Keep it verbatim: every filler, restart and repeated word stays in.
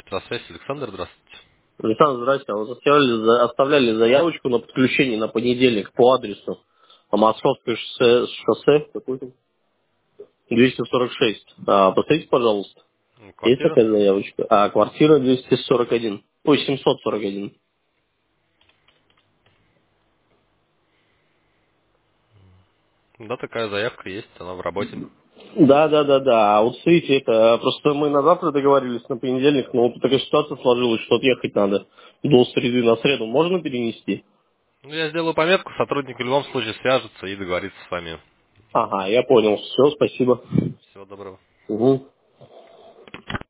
Здравствуйте, Александр, здравствуйте. Александр, здрасте. А Вы оставляли, за- оставляли заявочку на подключение на понедельник по адресу Московское шоссе, шоссе какой там? двести сорок шесть. А, посмотрите, пожалуйста. М, Есть Квартира? такая заявочка? А, квартира двести сорок один. Ой, семьсот сорок один. Да, такая заявка есть, она в работе. Да, да, да, да. А вот смотрите, это просто мы на завтра договорились на понедельник, но вот такая ситуация сложилась, что отъехать надо до среды на среду. Можно перенести? Ну, я сделаю пометку, сотрудник в любом случае свяжется и договорится с вами. Ага, я понял. Все, спасибо. Всего доброго. Угу.